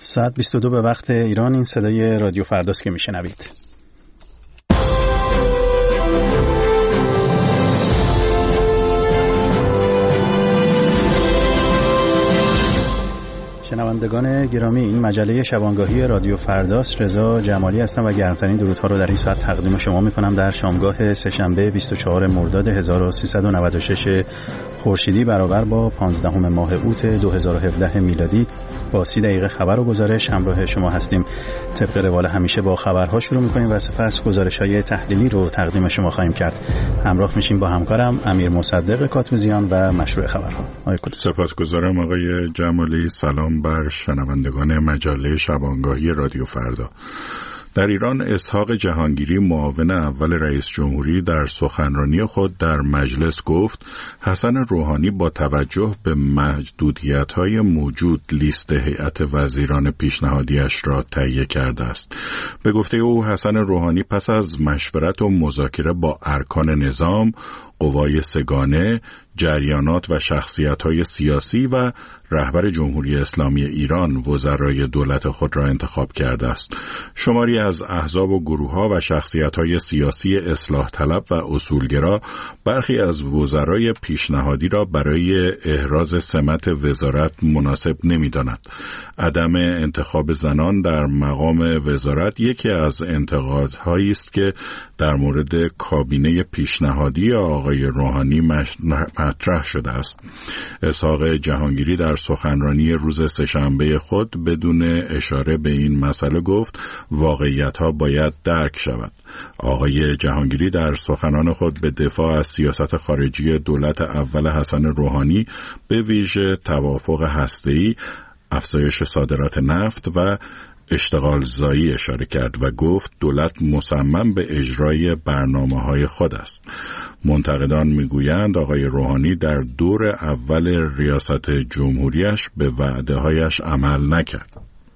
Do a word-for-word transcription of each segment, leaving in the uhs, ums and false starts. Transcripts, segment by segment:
ساعت بیست و دو به وقت ایران. این صدای رادیو فرداست که میشنوید. شنوندگان گرامی، این مجله شبانگاهی رادیو فرداست. رضا جمالی هستم و گرمترین درودها رو در این ساعت تقدیم شما میکنم در شامگاه سه‌شنبه بیست و چهارم مرداد هزار و سیصد و نود و شش خورشیدی برابر با پانزدهم ماه اوت دو هزار و هفده میلادی. با سی دقیقه خبر و گزارش همراه شما هستیم. طبق روال همیشه با خبرها شروع میکنیم و سپس گزارش‌های تحلیلی رو تقدیم شما خواهیم کرد. همراه میشیم با همکارم امیر مصدق کاتوزیان و مشروع خبرها. سپاسگزارم آقای جمالی. سلام بر شنوندگان مجله شبانگاهی رادیو فردا. در ایران اسحاق جهانگیری معاون اول رئیس جمهوری در سخنرانی خود در مجلس گفت حسن روحانی با توجه به محدودیت‌های موجود لیست هیئت وزیران پیشنهادیش را تهیه کرده است. به گفته او حسن روحانی پس از مشورت و مذاکره با ارکان نظام، قوای سگانه، جریانات و شخصیت‌های سیاسی و رهبر جمهوری اسلامی ایران وزرای دولت خود را انتخاب کرده است. شماری از احزاب و گروه‌ها و شخصیت‌های سیاسی اصلاح طلب و اصولگرا برخی از وزرای پیشنهادی را برای احراز سمت وزارت مناسب نمی‌دانند. عدم انتخاب زنان در مقام وزارت یکی از انتقادهایی است که در مورد کابینه پیشنهادی آقای روحانی مطرح شده است. اسحاق جهانگیری در سخنرانی روز سه‌شنبه خود بدون اشاره به این مسئله گفت واقعیت‌ها باید درک شود. آقای جهانگیری در سخنان خود به دفاع از سیاست خارجی دولت اول حسن روحانی به ویژه توافق هسته‌ای، افزایش صادرات نفت و اشتغال زایی اشاره کرد و گفت دولت مصمم به اجرای برنامه‌های خود است. منتقدان میگویند آقای روحانی در دور اول ریاست جمهوریش به وعده‌هایش عمل نکرد.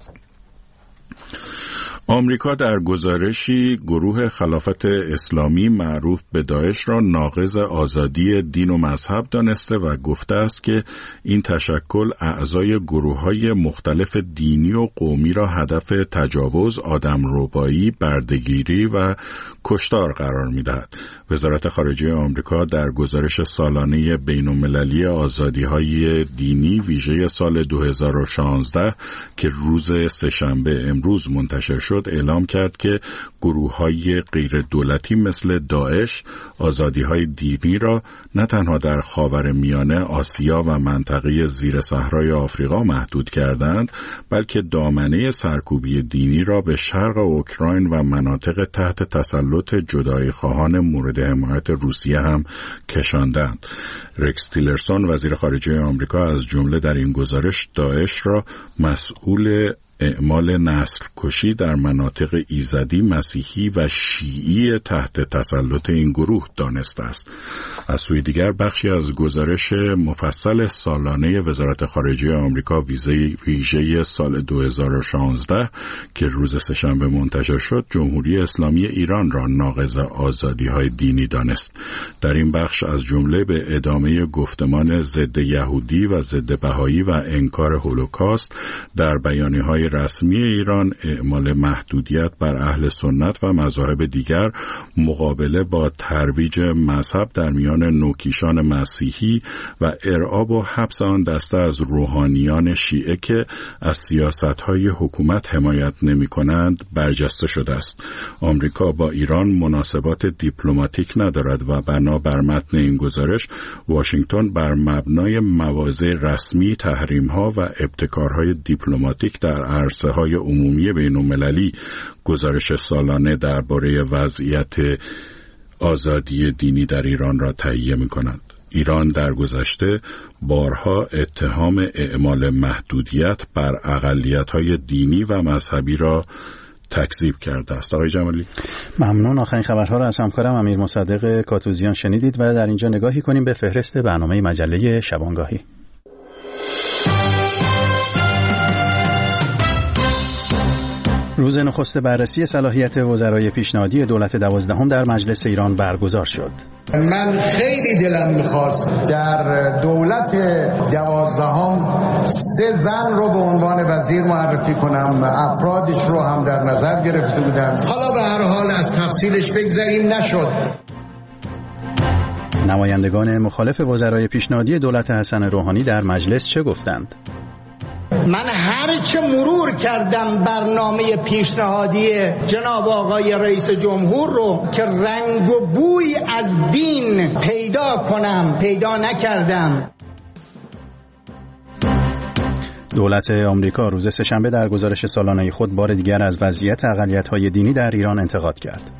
آمریکا در گزارشی گروه خلافت اسلامی معروف به داعش را ناقض آزادی دین و مذهب دانسته و گفته است که این تشکل اعضای گروه‌های مختلف دینی و قومی را هدف تجاوز، آدمربایی، بردهگیری و کشتار قرار می‌دهد. وزارت خارجه آمریکا در گزارش سالانه بین‌المللی آزادی‌های دینی ویژه سال دو هزار و شانزده که روز سه‌شنبه امروز منتشر شد اعلام کرد که گروه‌های غیر دولتی مثل داعش آزادی‌های دینی را نه تنها در خاورمیانه، آسیا و منطقه زیر صحرای آفریقا محدود کردند، بلکه دامنه سرکوبی دینی را به شرق اوکراین و مناطق تحت تسلط جدایی‌خواهان مورد حمایت روسیه هم کشاندند. رکس تیلرسون وزیر خارجه آمریکا از جمله در این گزارش داعش را مسئول اعمال نسل کشی در مناطق ایزدی، مسیحی و شیعی تحت تسلط این گروه دانسته است. از سوی دیگر بخشی از گزارش مفصل سالانه وزارت خارجه آمریکا ویژه سال دو هزار و شانزده که روز سه‌شنبه منتشر شد جمهوری اسلامی ایران را ناقض آزادی‌های دینی دانست. در این بخش از جمله به ادامه گفتمان ضد یهودی و ضد بهایی و انکار هولوکاست در بیانیه‌های رسمی ایران، اعمال محدودیت بر اهل سنت و مذاهب دیگر، مقابله با ترویج مذهب در میان نوکیشان مسیحی و ارعاب و حبس آن دسته از روحانیان شیعه که از سیاست‌های حکومت حمایت نمی‌کنند برجسته شده است. آمریکا با ایران مناسبات دیپلماتیک ندارد و بنا بر متن این گزارش واشنگتن بر مبنای مواضع رسمی تحریم‌ها و ابتکارهای دیپلماتیک در عرصه‌های عمومی بین‌المللی گزارش سالانه درباره وضعیت آزادی دینی در ایران را تهیه می‌کند. ایران در گذشته بارها اتهام اعمال محدودیت بر اقلیت‌های دینی و مذهبی را تکذیب کرده است. آقای جمالی، ممنون. آخرین خبرها را از همکارم امیر مصدق کاتوزیان شنیدید و در اینجا نگاهی کنیم به فهرست برنامه مجله شبانگاهی. روز نخست بررسی صلاحیت وزرای پیشنهادی دولت دوازدهم در مجلس ایران برگزار شد. من خیلی دلم می‌خواست در دولت دوازدهم سه زن رو به عنوان وزیر معرفی کنم، افرادش رو هم در نظر گرفته بودم. حالا به هر حال از تفصیلش بگذریم، نشد. نمایندگان مخالف وزرای پیشنهادی دولت حسن روحانی در مجلس چه گفتند؟ من هر چه مرور کردم برنامه پیشنهادی جناب آقای رئیس جمهور رو که رنگ و بوی از دین پیدا کنم پیدا نکردم. دولت آمریکا روز سه‌شنبه در گزارش سالانه خود بار دیگر از وضعیت اقلیت‌های دینی در ایران انتقاد کرد.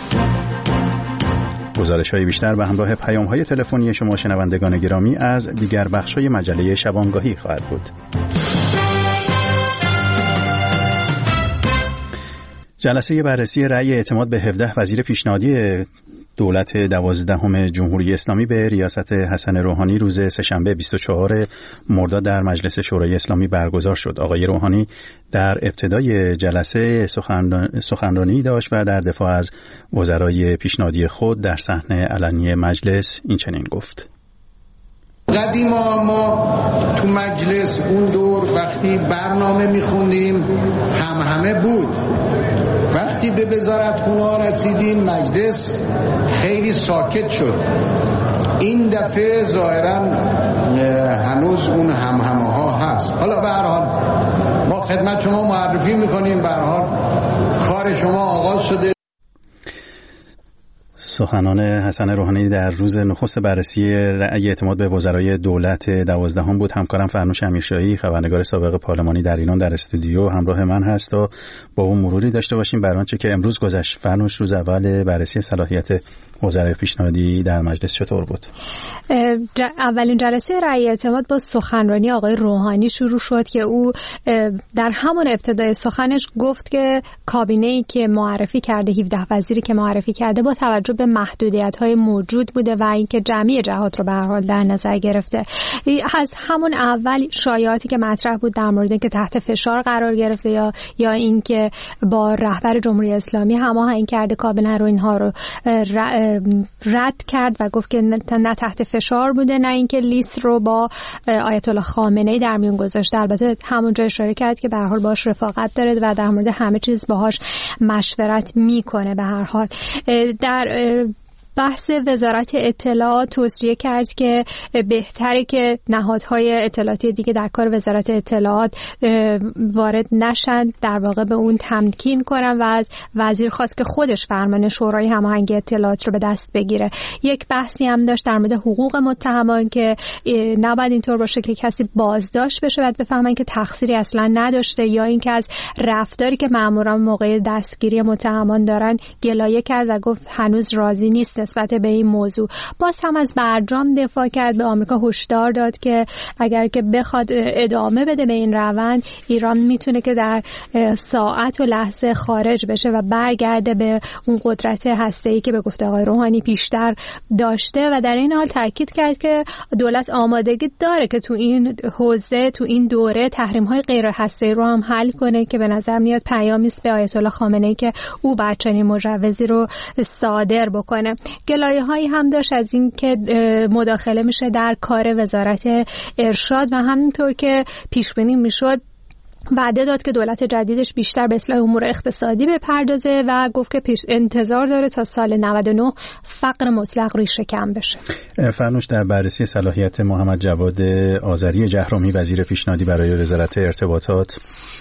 گزارش‌های بیشتر به همراه پیام‌های تلفنی شما شنوندگان گرامی از دیگر بخش‌های مجله شبانگاهی خواهد بود. جلسه بررسی رأی اعتماد به هفده وزیر پیشنهادی دولت دوازدهم جمهوری اسلامی به ریاست حسن روحانی روز سه‌شنبه بیست و چهارم مرداد در مجلس شورای اسلامی برگزار شد. آقای روحانی در ابتدای جلسه سخنرانی داشت و در دفاع از وزرای پیشنهادی خود در صحنه علنی مجلس این چنین گفت: قدیما ما تو مجلس اون دور وقتی برنامه میخوندیم هم همه بود. وقتی به وزارتخونه ها رسیدیم مجلس خیلی ساکت شد. این دفعه ظاهرا هنوز اون هم همه ها هست. حالا به هر حال ما خدمت شما معرفی میکنیم، به هر حال کار شما آغاز شده. سخنان حسن روحانی در روز نخست بررسی رأی اعتماد به وزرای دولت دوازدهم بود. همکارم فرنوش امیرشاهی خبرنگار سابق پارلمانی در ایران در استودیو همراه من هست تا با اون مروری داشته باشیم بر آنچه که امروز گذشت. فرنوش، روز اول بررسی صلاحیت وزرای پیشنهادی در مجلس چطور بود؟ ج... اولین جلسه رأی اعتماد با سخنرانی آقای روحانی شروع شد که او در همون ابتدای سخنش گفت که کابینه‌ای که معرفی کرده، هفده وزیری که معرفی کرده، با توجه به محدودیت‌های موجود بوده و اینکه جمعی جهات رو به هر حال در نظر گرفته. از همون اول شایعاتی که مطرح بود در مورد اینکه تحت فشار قرار گرفته یا یا اینکه با رهبر جمهوری اسلامی هماهنگ کرده کابینه رو، اینها رو رد کرد و گفت که نه تحت فشار بوده نه اینکه لیست رو با آیت الله خامنه‌ای در میون گذاشته. البته همونجا اشاره کرد که به هر حال باهاش رفاقت داره و در مورد همه چیز باهاش مشورت میکنه. به هر حال در بحث وزارت اطلاعات توصیه کرد که بهتره که نهادهای اطلاعاتی دیگه در کار وزارت اطلاعات وارد نشن، در واقع به اون تمکین کنن و از وزیر خواست که خودش فرمان شورای هماهنگی اطلاعات رو به دست بگیره. یک بحثی هم داشت در مورد حقوق متهمان که نباید اینطور باشه که کسی بازداشت بشه بعد بفهمن که تقصیری اصلا نداشته، یا اینکه از رفتاری که ماموران موقع دستگیری متهمان دارن گلایه کرد و گفت هنوز راضی نیست نسبت به این موضوع. باز هم از برجام دفاع کرد، به آمریکا هشدار داد که اگر که بخواد ادامه بده به این روند، ایران میتونه که در ساعت و لحظه خارج بشه و برگرده به اون قدرت هسته‌ای که به گفته آقای روحانی پیشتر داشته و در این حال تاکید کرد که دولت آمادگی داره که تو این حوزه تو این دوره تحریم‌های غیر هسته‌ای رو هم حل کنه که به نظر میاد پیامی است به آیت الله خامنه‌ای که او باید چنین مجوزی رو صادر بکنه. گلایه‌هایی هم داشت از این که مداخله میشه در کار وزارت ارشاد و همینطور که پیش بینی میشد وعده داد که دولت جدیدش بیشتر به اصلاح امور اقتصادی بپردازه و گفت که پیش انتظار داره تا سال نود و نه فقر مطلق ریشه کم بشه. فرنوش، در بررسی صلاحیت محمد جواد آذری جهرومی وزیر پیشنهادی برای وزارت ارتباطات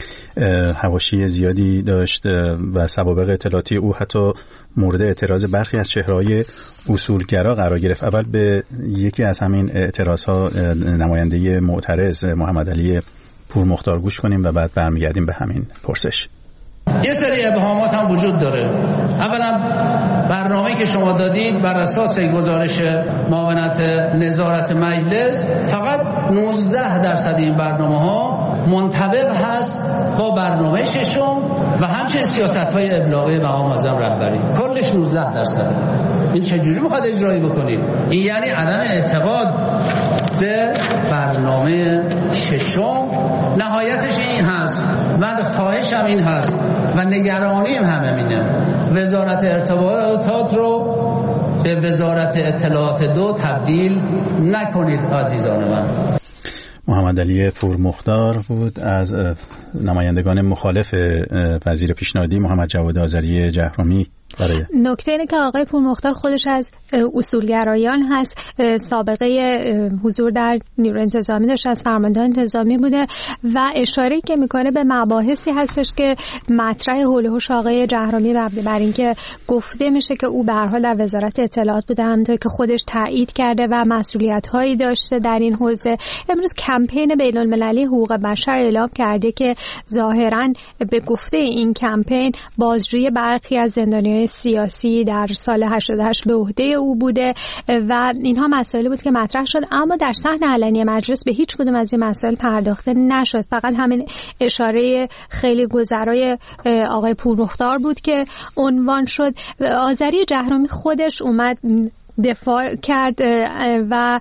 حواشی زیادی داشت و سوابق اطلاعاتی او حتی مورد اعتراض برخی از چهره‌های اصولگرا قرار گرفت. اول به یکی از همین اعتراضها نماینده معترض محمد علی پور مختار گوش کنیم و بعد برمیگردیم به همین پرسش. یه سری ابهامات هم وجود داره. اولا برنامه‌ای که شما دادید بر اساس گزارش معاونت نظارت مجلس فقط نوزده درصد این برنامه‌ها منطبق هست با برنامه ششم و همچنین سیاست‌های ابلاغی مقام معظم رهبری. کلش نوزده درصد. این چجوری می‌خواد اجرایی بکنید؟ این یعنی عدم اعتقاد به برنامه ششم. نهایتش این هست، من خواهشم این هست و نگرانیم همه اینه وزارت ارتباطات رو به وزارت اطلاعات دو تبدیل نکنید عزیزان من. محمد علی پورمختار بود از نمایندگان مخالف وزیر پیشنهادی محمد جواد آذری جهرومی. نکته اینه که آقای پورمختار خودش از اصولگرایان هست، سابقه حضور در نیروی انتظامی داشته، از فرماندهان انتظامی بوده و اشاره که میکنه به مباحثی هستش که مطرح حول و حوش آقای جهرومی بر اینکه گفته میشه که او به هر حال در وزارت اطلاعات بوده، همونطور که خودش تایید کرده و مسئولیت‌هایی داشته در این حوزه. امروز کمپین بین‌المللی حقوق بشر اعلام کرده که ظاهراً به گفته این کمپین بازجویی برخی از زندانیان سیاسی در سال هشتاد و هشت به عهده او بوده و اینها مسائلی بود که مطرح شد، اما در صحن علنی مجلس به هیچ کدوم از این مسائل پرداخته نشد. فقط همین اشاره خیلی گذرای آقای پورمختار بود که عنوان شد. آذری جهرومی خودش اومد دفاع کرد و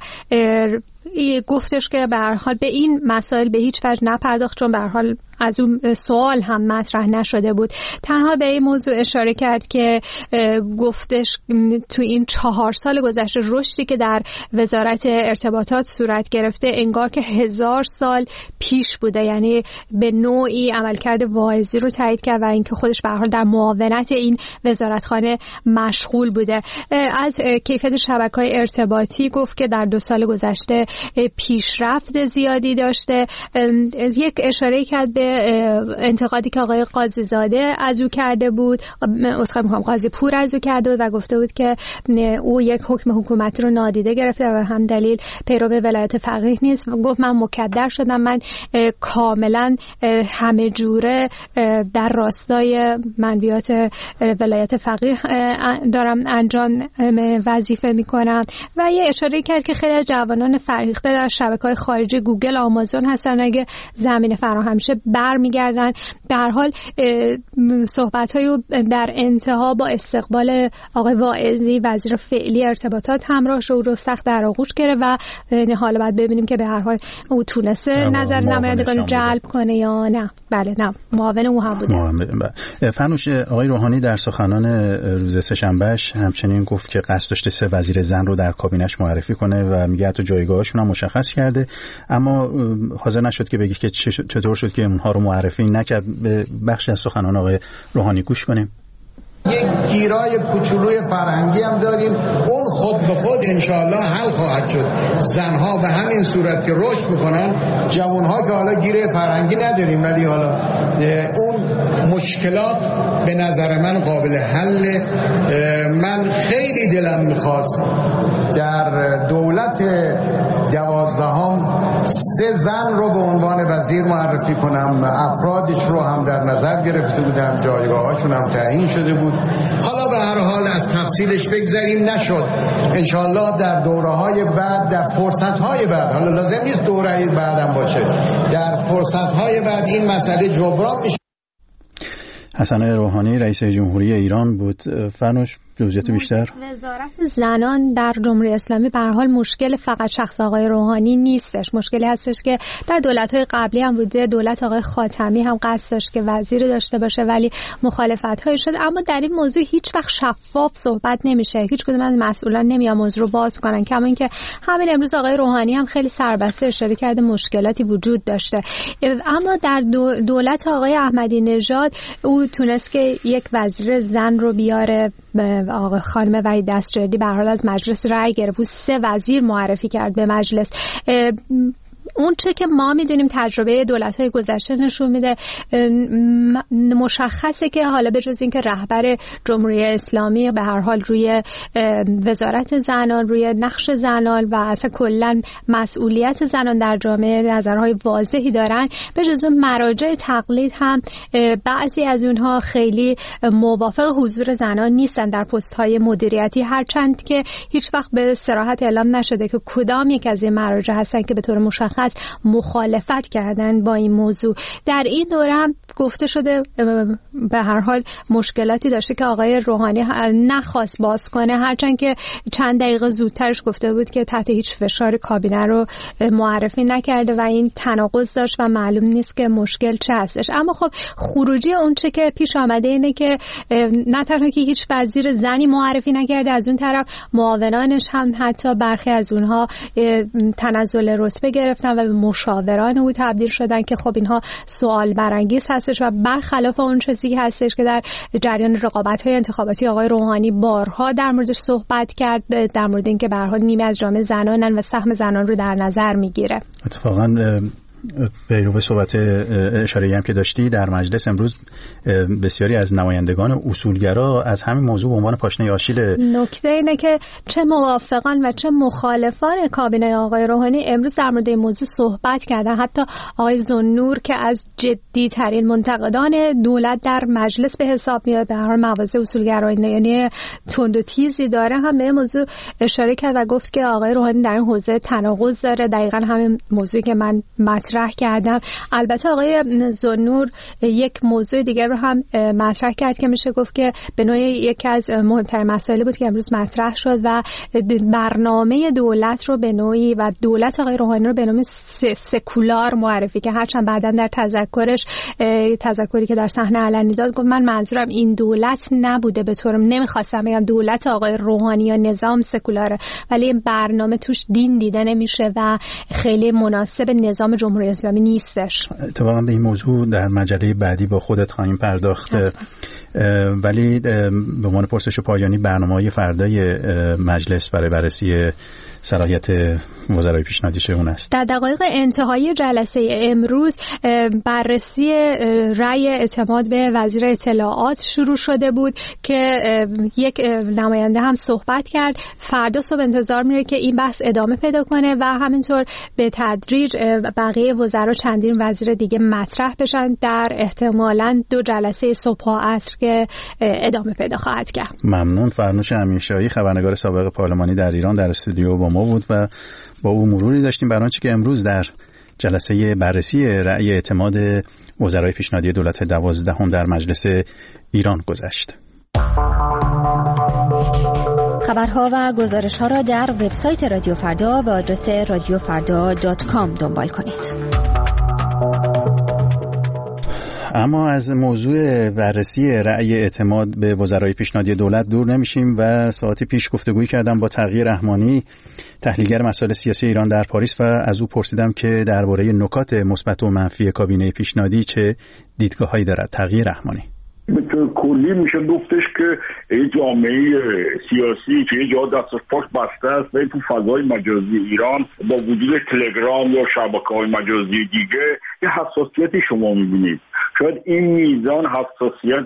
گفتش که به هر حال به این مسائل به هیچ وجه نپرداخت، چون به هر حال از اون سوال هم مطرح نشده بود. تنها به این موضوع اشاره کرد که گفتش تو این چهار سال گذشته رشدی که در وزارت ارتباطات صورت گرفته انگار که هزار سال پیش بوده، یعنی به نوعی عملکرد واعظی رو تایید کرد و اینکه خودش به هر حال در معاونت این وزارتخانه مشغول بوده. از کیفیت شبکه‌های ارتباطی گفت که در دو سال گذشته پیشرفت زیادی داشته. یک اشاره کرد به انتقادی که آقای قاضی زاده از او کرده بود، اسخای میخوام قاضی پور از او کرده بود و گفته بود که او یک حکم حکومتی رو نادیده گرفته و هم دلیل پیرو ولایت فقیه نیست. گفت من مکدر شدم، من کاملا همه جوره در راستای منویات ولایت فقیه دارم انجام وظیفه میکنم و یه اشاره کرد که خیلی از جوانان فرهیخته در شبکه‌های خارجی گوگل، آمازون هستن، اگه زمینه فراهم شه برمیگردن. به هر حال صحبت‌های در انتها با استقبال آقای واعظی وزیر فعلی ارتباطات همراه شد، رو سخت در آغوش گرفت و حالا بعد ببینیم که به هر حال او تونسته نظر نمایندگان جلب کنه یا نه. بله نه معاون او هم بوده. فرنوش، آقای روحانی در سخنان روز سه‌شنبهش همچنین گفت که قصد داشته سه وزیر زن رو در کابینش معرفی کنه و میگه حتی جایگاهشون هم مشخص کرده، اما حاضر نشد که بگه که چطور شد که اونها رو معرفی نکرد. به بخشی از سخنان آقای روحانی گوش کنیم. یک گیرای کوچولوی فرهنگی هم داریم، اون خود به خود انشاءالله حل خواهد شد. زنها به همین صورت که رشد میکنن، جوانها که حالا گیره فرهنگی نداریم ولی حالا اون مشکلات به نظر من قابل حل. من خیلی دلم میخواست در دولت دوازدهم سه زن رو به عنوان وزیر معرفی کنم، افرادش رو هم در نظر گرفته بودم، جایگاهاشون هم تعیین شده بود. حالا به هر حال از تفصیلش بگذریم، نشد. انشالله در دوره‌های بعد، در فرصت‌های بعد، حالا لازم نیست دوره بعدم باشه، در فرصت‌های بعد این مسئله جبران میشه. حسن روحانی رئیس جمهوری ایران بود. فرنوش جزئیات بیشتر. وزارت زنان در جمهوری اسلامی به هر حال مشکل فقط شخص آقای روحانی نیستش، مشکلی هستش که در دولت‌های قبلی هم بوده. دولت آقای خاتمی هم قصد داشت که وزیری داشته باشه ولی مخالفت‌های شد، اما در این موضوع هیچ وقت شفاف صحبت نمیشه، هیچ کدوم از مسئولان نمیان موضوع رو باز کنن. کما اینکه همین امروز آقای روحانی هم خیلی سربسته اشاره کرده مشکلاتی وجود داشته، اما در دولت آقای احمدی نژاد او تونست که یک وزیر زن رو بیاره. آقای خانم وحید دستجردی به هر حال از مجلس رأی گرفت و سه وزیر معرفی کرد به مجلس. اون چه که ما میدونیم تجربه دولت‌های گذشته نشون میده، مشخصه که حالا به جز اینکه رهبر جمهوری اسلامی به هر حال روی وزارت زنان، روی نقش زنان و اصلا کلا مسئولیت زنان در جامعه نظرهای واضحی دارن، به جز اون مراجع تقلید هم بعضی از اونها خیلی موافق حضور زنان نیستن در پست‌های مدیریتی، هرچند که هیچ وقت به صراحت اعلام نشده که کدام یک از این مراجع هستن که به طور مشخص مشخص مخالفت کردن با این موضوع. در این دوره هم گفته شده به هر حال مشکلاتی داشته که آقای روحانی نخواست باز کنه، هرچند که چند دقیقه زودترش گفته بود که تحت هیچ فشار کابینه رو معرفی نکرده و این تناقض داشت و معلوم نیست که مشکل چه هستش. اما خب خروجی اون چه که پیش آمده اینه که نه تنها که هیچ وزیر زنی معرفی نکرده، از اون طرف معاونانش هم حتی برخی از اونها تنزل رتبه گرفتن و به مشاوران او تبدیل شدن که خب اینها سوال برانگیز هستش و برخلاف اون چیزی که هستش که در جریان رقابت‌های انتخاباتی آقای روحانی بارها در موردش صحبت کرد، در مورد اینکه به هر حال نیمه از جامعه زنانن و سهم زنان رو در نظر میگیره. اتفاقاً به صحبت اشاره‌ای هم که داشتی در مجلس امروز بسیاری از نمایندگان اصولگرا از همین موضوع به عنوان پاشنه آشیل. نکته اینه که چه موافقان و چه مخالفان کابینه آقای روحانی امروز در مورد این موضوع صحبت کردن. حتی آقای ذوالنور که از جدی ترین منتقدان دولت در مجلس به حساب میاد، به هر حال مواضع اصولگرایانه یعنی تند و تیزی داره، هم به موضوع اشاره کرد و گفت که آقای روحانی در این حوزه تناقض داره. دقیقاً همین موضوعی که من مطرح کردم. البته آقای ذوالنور یک موضوع دیگر رو هم مطرح کرد که میشه گفت که به نوعی یکی از مهمترین مسائلی بود که امروز مطرح شد و برنامه دولت رو به نوعی و دولت آقای روحانی رو به نام سکولار معرفی که هرچند بعداً در تذکرش تذکری که در صحنه علنی داد گفت من منظورم این دولت نبوده، به طورم نمیخواستم بگم دولت آقای روحانی یا نظام سکولاره، ولی این برنامه توش دین دیده نمیشه و خیلی مناسب نظام جمهوری اسلامی نیستش. اتفاقا به این موضوع در مجله بعدی با خودت خواهیم پرداخت. ولی به عنوان پرسش پایانی برنامه‌های فردای مجلس برای بررسی صلاحیت وزرای پیشنهادی چه اون است؟ در دقایق انتهایی جلسه امروز بررسی رأی اعتماد به وزیر اطلاعات شروع شده بود که یک نماینده هم صحبت کرد. فردا صبح انتظار میره که این بحث ادامه پیدا کنه و همینطور به تدریج بقیه وزرا چندین وزیر دیگه مطرح بشن در احتمالاً دو جلسه صبح و عصر که ادامه پیدا خواهد کرد. ممنون. فرنوش امیرشاهی خبرنگار سابق پارلمانی در ایران در استودیو با ما بود و با او مروری داشتیم بر آنچه که امروز در جلسه بررسی رأی اعتماد وزرای پیشنهادی دولت دوازدهم در مجلس ایران گذشت. خبرها و گزارش‌ها را در وبسایت رادیو فردا با آدرس رادیو فردا دات کام دنبال کنید. اما از موضوع بررسی رأی اعتماد به وزرای پیشنهادی دولت دور نمیشیم و ساعتی پیش گفتگویی کردم با تقی رحمانی، تحلیلگر مسائل سیاسی ایران در پاریس، و از او پرسیدم که درباره نکات مثبت و منفی کابینه پیشنهادی چه دیدگاه‌هایی دارد. تقی رحمانی: به طور کلی میشه گفتش که این جامعه سیاسی که یه جا دستش پاک بسته است و تو فضای مجازی ایران با وجود تلگرام یا شبکه‌های مجازی دیگه یه حساسیتی شما میبینید. شاید این میزان حساسیت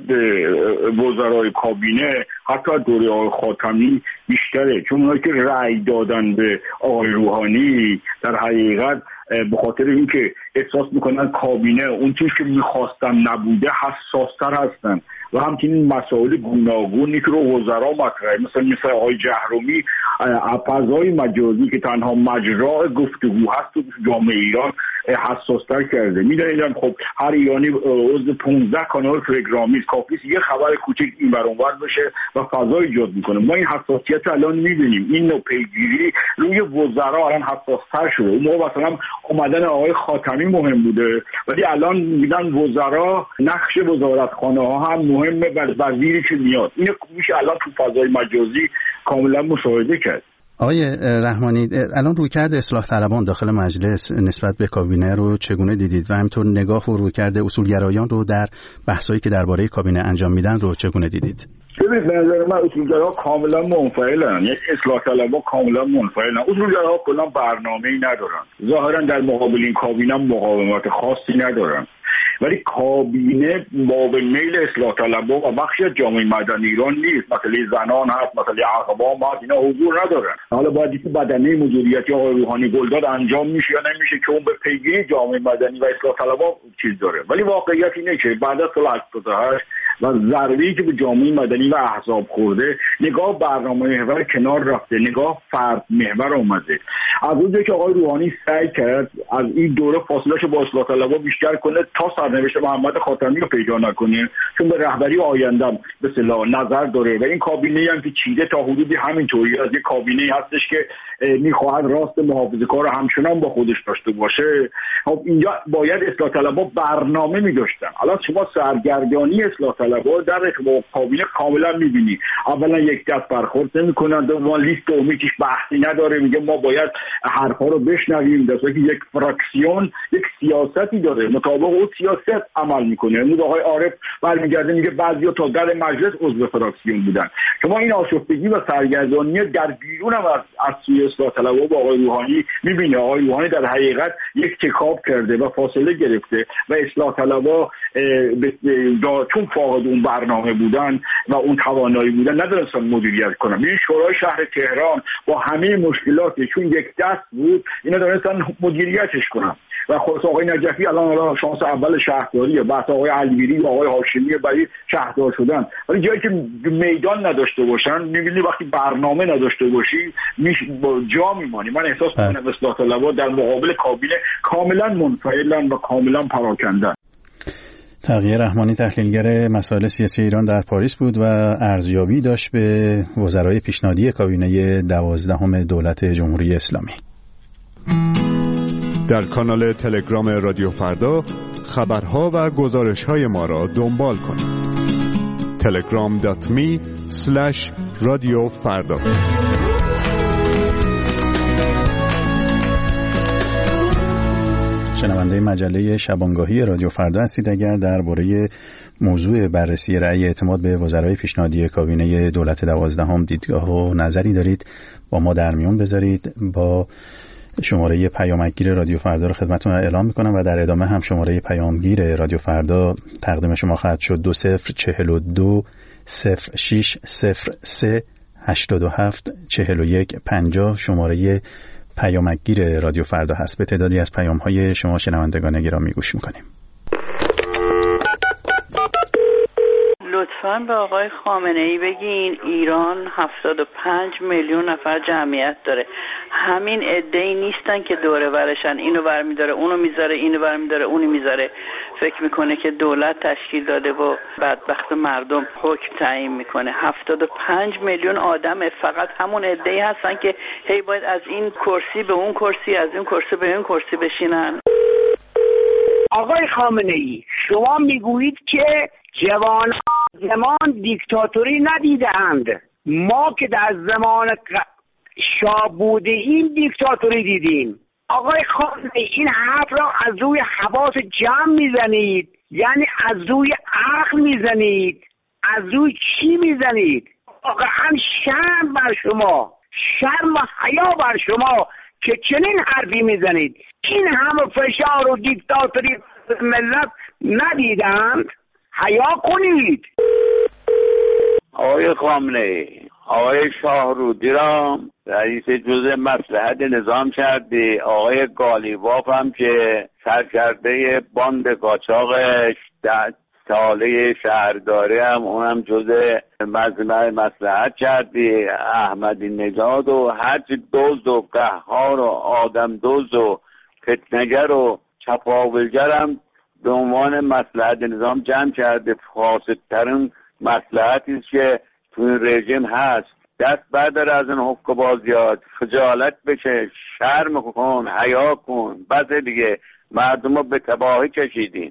وزرای کابینه حتی دوره آقای خاتمی بیشتره، چون اونایی که رأی دادن به آقای روحانی در حقیقت به خاطر اینکه احساس میکنن کابینه اون چیزی که میخواستن نبوده حساستر هستن و همچنین مسائل گوناگونی که رو وزرا مطرحه، مثلا مثل آقای جهرومی فضای مجازی که تنها مجرا گفتگو هست تو جامعه ایران حساستر کرده. میدونیدم خب هر ایرانی عضو پانزده کانال تلگرامی کافیه یه خبر کوچک این بر اون ور بشه و فضا ایجاد میکنه. ما این حساسیت الان میبینیم، این نوع پیگیری روی وزرا الان حساستر شده. اون موقع مثلا اومدن آقای خاتمی مهم بوده، ولی الان میگن وزرا نقش وزارتخانه ها هم مهمه، وزیری که میاد. این میشه الان تو فضای مجازی کاملا مشاهده کرد. آقای رحمانی، الان رویکرد اصلاح طلبان داخل مجلس نسبت به کابینه رو چگونه دیدید و همینطور نگاه و رویکرد اصولگرایان رو در بحثایی که درباره کابینه انجام میدن رو چگونه دیدید؟ ببینید، به نظر من اصولگراها کاملا منفعلن، یک اصلاح طلبها کاملا منفعلن. اصولگراها کلا برنامه‌ای ندارن، ظاهرا در مقابل این کابینه مقاومت خاصی ندارن، ولی کابینه باب میل اصلاح طلبها و بخشی از جامعه مدنی ایران نیست. مثلا زنان هست، مثلا اقوام هست، اینا حضور ندارن. حالا باید این بدنه مدیریتی آقای روحانی گلداد انجام میشه یا نمیشه که اون به پیگیری جامعه مدنی و اصلاح طلبها چیز داره. ولی واقعیت اینه که بعد از سال هشتاد و هشت و ضربه‌ای که به جامعه مدنی و احزاب خورده، نگاه برنامه محور کنار رفته، نگاه فرد محور اومده. از اونجایی که آقای روحانی سعی کرد از این دوره فاصله‌شو با اصلاح طلبها بیشتر کنه تا سرنوشت محمد خاتمی رو پیدا نکنه، چون به رهبری آینده به اصطلاح نظر داره و این کابینه هم که چیده تا حدودی همینطوری از یک کابینه هستش که میخواهد راست محافظه‌کار همچنان با خودش داشته باشه. خب اینجا باید اصلاح طلبها برنامه می‌داشتن. الان شما سرگردانی اصلاح طلبها در با کابینه کاملا می‌بینی. اولا یک دست برخورد نمی‌کنن، دوم لیست امیدش بحثی نداره، میگه ما باید حرفا رو بشنویم، در صورتی که یک فراکسیون یک سیاستی داره، مطابق اون سیاست عمل می‌کنه. امروز آقای عارف برمیگرده میگه بعضیا تا در مجلس عضو فراکسیون بودن. شما این آشفتگی و سرگردانی در بیرون هم از از سوی اصلاح طلبها با آقای روحانی می‌بینه. آقای روحانی در حقیقت یک تکاب کرده و فاصله گرفته و اصلاح طلبها چون فاقد اون برنامه بودن و اون توانایی بودن ندونستن مدیریت کنن. این شورای شهر تهران با همه مشکلاتش چون یک دست بود اینا دونستن مدیریتش کنن و خود آقای نجفی الان شانس اول شهرداریه، بعد آقای علیبیری و آقای هاشمی برای شهردار شدن. ولی جایی که میدان نداشته باشن می‌بینی وقتی برنامه نداشته باشی میش با جا میمانی. من احساس می‌کنم اصلاح طلبها در مقابل کابینه کاملا منفعلن و کاملا پراکندن. تقی رحمانی تحلیلگر مسائل سیاسی ایران در پاریس بود و ارزیابی داشت به وزرای پیشنهادی کابینه دوازدهم دولت جمهوری اسلامی. در کانال تلگرام رادیو فردا خبرها و گزارش‌های ما را دنبال کنید. تلگرام دات می اسلش رادیو فردا. شنونده مجله شبانگاهی رادیو فردا هستید. اگر درباره موضوع بررسی رأی اعتماد به وزرای پیشنهادی کابینه دولت دوازدهم دیدگاه و نظری دارید با ما در میون بذارید. با شماره پیامگیر رادیو فردا رو خدمتتون اعلام میکنم و در ادامه هم شماره پیامگیر رادیو فردا تقدیم شما خواهد شد دو صفر چهل و دو صفر شش صفر سه هشتاد و هفت چهل و یک پنجاه شماره پیامگیر رادیو فردا هست. به تعدادی از پیام‌های شما شنوندگان گرامی گوش میکنیم. لطفاً به آقای خامنه‌ای بگین ایران هفتاد و پنج میلیون نفر جمعیت داره. همین عده‌ای نیستن که دوره ورشن، اینو برمی‌داره اونو میذاره، اینو برمی‌داره اونو میذاره، فکر میکنه که دولت تشکیل داده و بدبخت مردم حکم تعیین میکنه. هفتاد و پنج میلیون آدم فقط همون عده‌ای هستن که هی باید از این کرسی به اون کرسی، از این کرسی به اون کرسی بشینن. آقای خامنه‌ای شما میگویید که جوان زمان دیکتاتوری ندیدند، ما که در زمان شاه بوده این دیکتاتوری دیدیم. آقای خامنه‌ای این حرف را از روی حواس جمع میزنید، یعنی از روی عقل میزنید، از روی چی میزنید؟ واقعا شرم بر شما، شرم و حیا بر شما که چنین حرفی میزنید. این همه فشار و دیکتاتوری ملت ندیدند؟ حیا کنید. آقای خامنه‌ای آقای شاهرودی را رئیس جزء مصلحت نظام کرده، آقای قالیباف هم که سرکرده باند قاچاق ده ساله شهرداری هم اونم جزء مجمع مصلحت کرده، احمدی نژاد و هرچی دزد و قهار و آدم دزد و فتنگر و چپاولگر هم به عنوان مصلحت نظام جمع کرده. فاسدترین مصلحتی که تو این رژیم هست. دست بردار از این حقوق بازیات، خجالت بشه، شرم کن، حیا کن. بس دیگه مردم رو به تباهی کشیدین.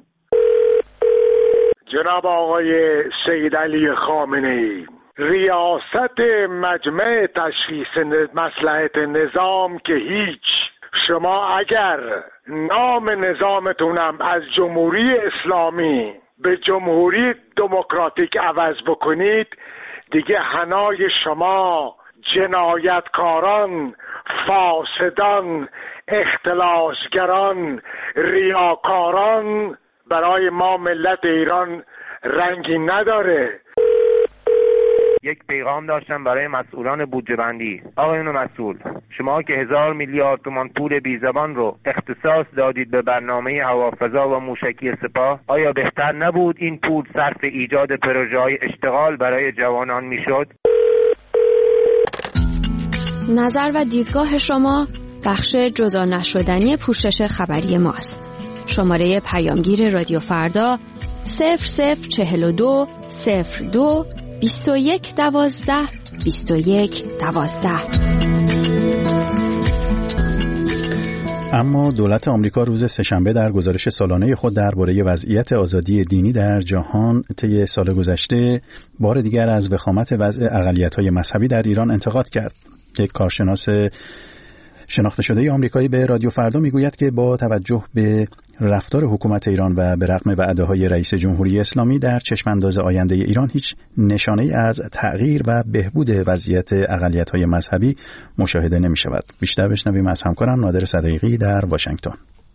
جناب آقای سید علی خامنه‌ای، ریاست مجمع تشخیص مصلحت نظام که هیچ، شما اگر نام نظامتونم از جمهوری اسلامی به جمهوری دموکراتیک عوض بکنید دیگه حنای شما جنایتکاران، فاسدان، اختلاسگران، ریاکاران برای ما ملت ایران رنگی نداره. یک پیغام داشتم برای مسئولان بودجه بندی. آقایون مسئول، شما که هزار میلیارد تومان پول بی زبان رو اختصاص دادید به برنامه هوافضا و موشکی سپاه، آیا بهتر نبود این پول صرف ایجاد پروژه‌های اشتغال برای جوانان میشد؟ نظر و دیدگاه شما بخش جدا نشدنی پوشش خبری ماست. شماره پیامگیر رادیو فردا صفر صفر چهل و دو صفر دو بیست و یک دوازده بیست و یک دوازده. اما دولت آمریکا روز سه‌شنبه در گزارش سالانه خود درباره وضعیت آزادی دینی در جهان طی سال گذشته بار دیگر از وخامت وضع اقلیت‌های مذهبی در ایران انتقاد کرد. یک کارشناس شناخته شده آمریکایی به رادیو فردا میگوید که با توجه به رفتار حکومت ایران و به رغم وعده‌های رئیس جمهوری اسلامی در چشمانداز آینده ایران هیچ نشانه‌ای از تغییر و بهبود وضعیت اقلیت‌های مذهبی مشاهده نمی‌شود. بیشتر بشنویم از همکارم نادر صدیقی در واشنگتن.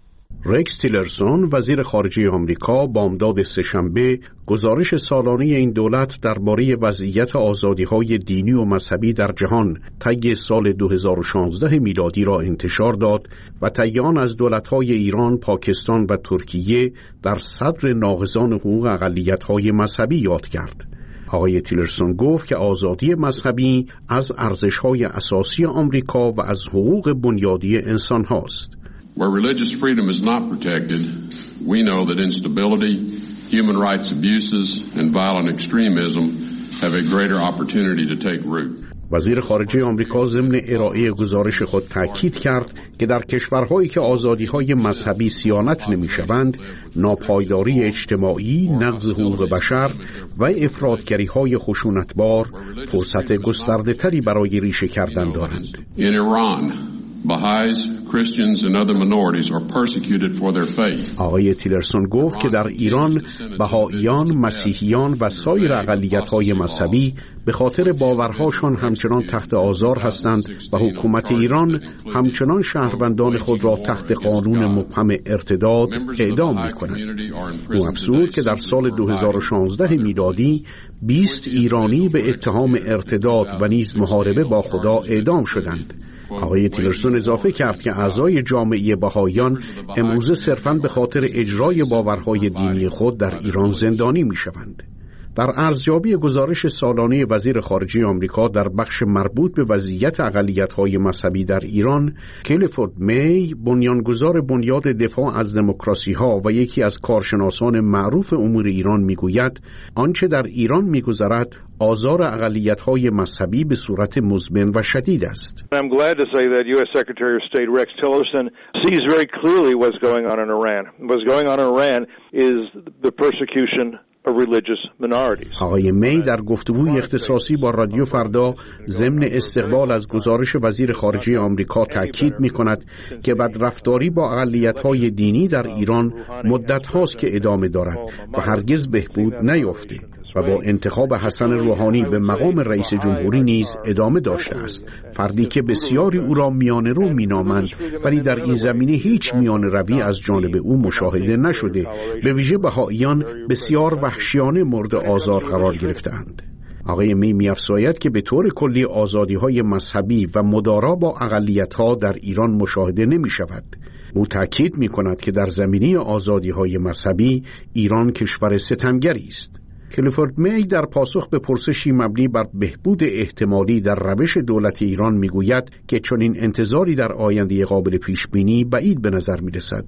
رکس تیلرسون وزیر خارجه آمریکا بامداد سه‌شنبه گزارش سالانه این دولت درباره وضعیت آزادی‌های دینی و مذهبی در جهان طی سال دو هزار و شانزده میلادی را انتشار داد و طی آن از دولت‌های ایران، پاکستان و ترکیه در صدر ناقضان حقوق اقلیت‌های مذهبی یاد کرد. آقای تیلرسون گفت که آزادی مذهبی از ارزش‌های اساسی آمریکا و از حقوق بنیادی انسان هاست. Where religious freedom is not protected, we know that instability, human rights abuses, and violent extremism have a greater opportunity to take root. وزیر خارجه آمریکا ضمن ارائه گزارش خود تاکید کرد که در کشورهایی که آزادی‌های مذهبی صیانت نمی‌شوند، ناپایداری اجتماعی، نقض حقوق بشر و افراطگری‌های خشونتبار فرصت گسترده‌تری برای ریشه کردن دارند. In Iran, Baha'is, Christians and other minorities are persecuted for their faith. آقای تیلرسون گفت که در ایران بهائیان، مسیحیان و سایر اقلیت‌های مذهبی به خاطر باورهاشان همچنان تحت آزار هستند و حکومت ایران همچنان شهروندان خود را تحت قانون مبهم ارتداد اعدام می‌کند. او افزود که در سال دو هزار و شانزده میلادی بیست ایرانی به اتهام ارتداد و نیز محاربه با خدا اعدام شدند. آقای تیلرسون اضافه کرد که اعضای جامعه بهائیان امروزه صرفاً به خاطر اجرای باورهای دینی خود در ایران زندانی می‌شوند. در ارزیابی گزارش سالانه وزیر خارجه آمریکا در بخش مربوط به وضعیت اقلیت‌های مذهبی در ایران، کلیفورد می، بنیانگذار بنیاد دفاع از دموکراسی‌ها و یکی از کارشناسان معروف امور ایران میگوید آنچه در ایران میگذرد آزار اقلیت‌های مذهبی به صورت مزمن و شدید است. I'm glad to say that U S Secretary of State Rex Tillerson sees very clearly what's going on in Iran. What's going on in Iran is the persecution of religious minorities. آقای می در گفتگوی اختصاصی با رادیو فردا ضمن استقبال از گزارش وزیر خارجه آمریکا تاکید می‌کند که بدرفتاری با اقلیت‌های دینی در ایران مدت هاست که ادامه دارد و هرگز بهبود نیافته و با انتخاب حسن روحانی به مقام رئیس جمهوری نیز ادامه داشته است. فردی که بسیاری او را میانه رو مینامند ولی در این زمینه هیچ میانه روی از جانب او مشاهده نشده. به ویژه بهائیان بسیار وحشیانه مورد آزار قرار گرفتند. آقای می می‌افزاید که به طور کلی آزادی‌های مذهبی و مدارا با اقلیت‌ها در ایران مشاهده نمی‌شود. او تاکید می‌کند که در زمینه آزادی‌های مذهبی ایران کشور ستمگری است. کلیفورد می در پاسخ به پرسشی مبنی بر بهبود احتمالی در روش دولت ایران میگوید که چنین انتظاری در آینده قابل پیش بینی بعید به نظر میرسد.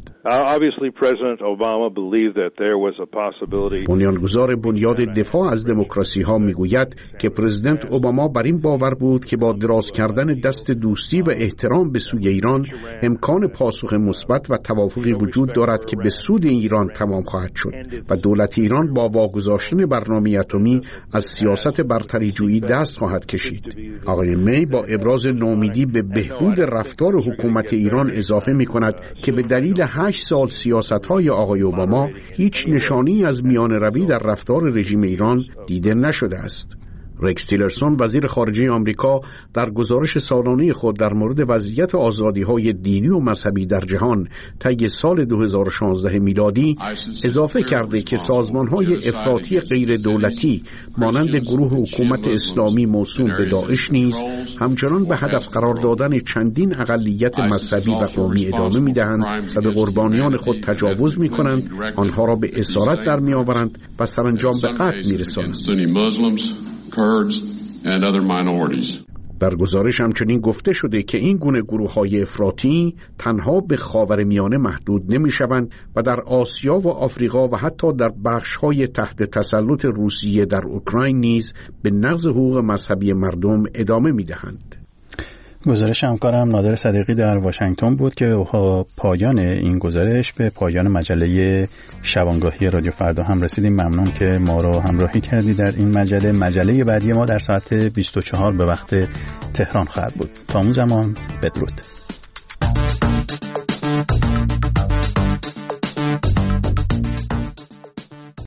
بنیانگذار بنیاد دفاع از دموکراسی ها میگوید که پرزیدنت اوباما بر این باور بود که با دراز کردن دست دوستی و احترام به سوی ایران امکان پاسخ مثبت و توافقی وجود دارد که به سود ایران تمام خواهد شد و دولت ایران با واگذاشتن برنامه اتمی از سیاست برتریجویی دست خواهد کشید. آقای می با ابراز نومیدی به بهبود رفتار حکومت ایران اضافه می کند که به دلیل هشت سال سیاست‌های آقای اوباما هیچ نشانی از میانه روی در رفتار رژیم ایران دیده نشده است. رکس تیلرسون وزیر خارجه آمریکا در گزارش سالانه خود در مورد وضعیت آزادی‌های دینی و مذهبی در جهان طی سال دو هزار و شانزده میلادی اضافه کرده که سازمان‌های افراطی غیر دولتی مانند گروه حکومت اسلامی موسوم به داعش نیز همچنان به هدف قرار دادن چندین اقلیت مذهبی و قومی ادامه می‌دهند و به قربانیان خود تجاوز می‌کنند، آنها را به اسارت در می‌آورند و سرانجام به قتل می‌رسانند. در گزارش همچنین گفته شده که این گونه گروه‌های افراطی تنها به خاورمیانه محدود نمی‌شوند و در آسیا و آفریقا و حتی در بخش‌های تحت تسلط روسیه در اوکراین نیز به نقض حقوق مذهبی مردم ادامه می‌دهند. گزارش همکارم نادر صدیقی در واشنگتن بود که پایان این گزارش به پایان مجله شبانگاهی رادیو فردا هم رسیدیم. ممنون که ما رو همراهی کردید در این مجله. مجله بعدی ما در ساعت بیست و چهار به وقت تهران خواهد بود. تا اون زمان بدرود.